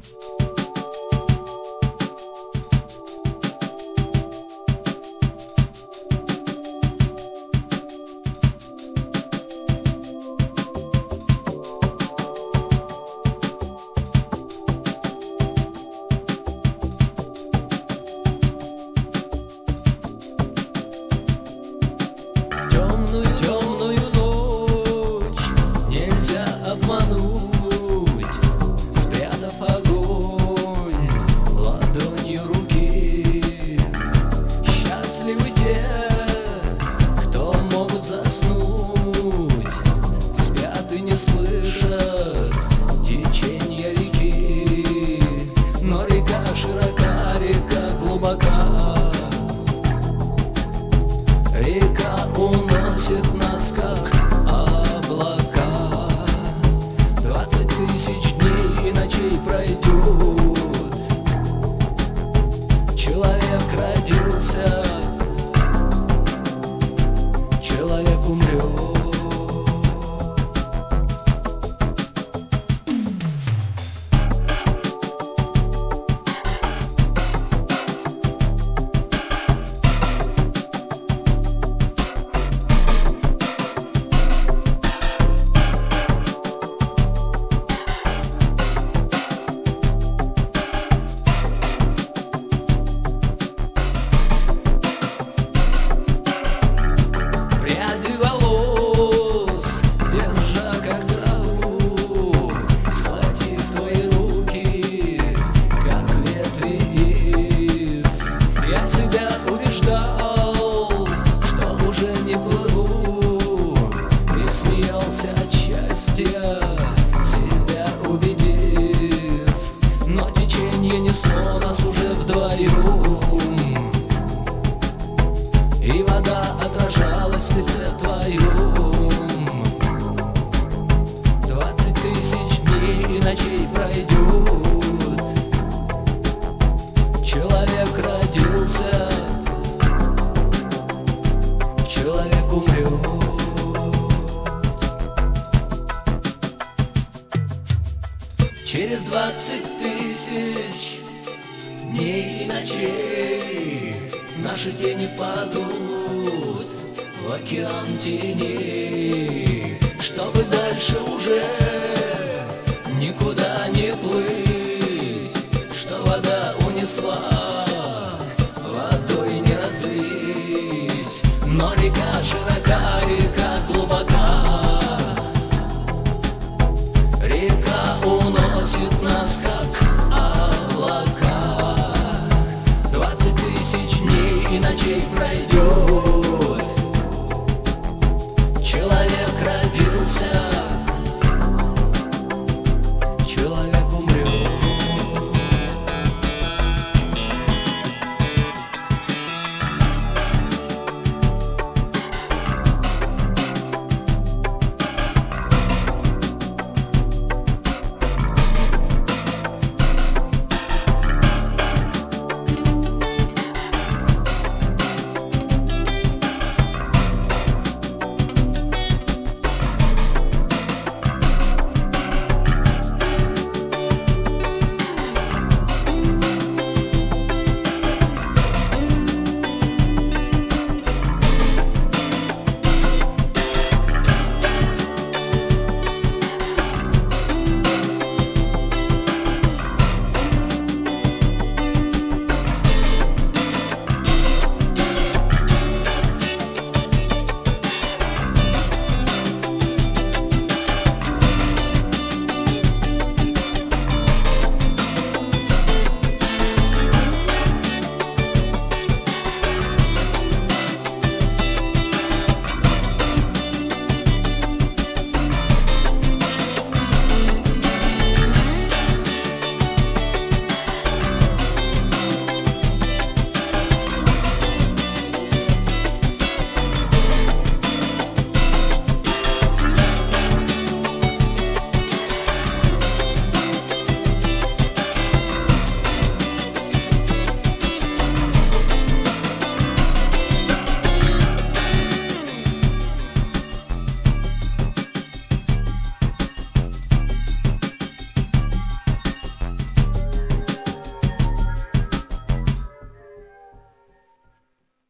Река уносит нас, как облака. 20 тысяч дней и ночей пройдет. Человек родился, человек умрет. Себя убеждал, что уже не плыву, и смеялся от счастья, себя убедив. Но течение несло нас уже вдвоем, и вода отражалась в лице твоем. 20 тысяч дней и ночей пройдет. Человек родился, человек умрет. Через 20 тысяч дней и ночей наши тени впадут в океан теней, чтобы дальше уже никуда не плыть, что вода унесла, водой не разлить. Но река широка, река глубока, река уносит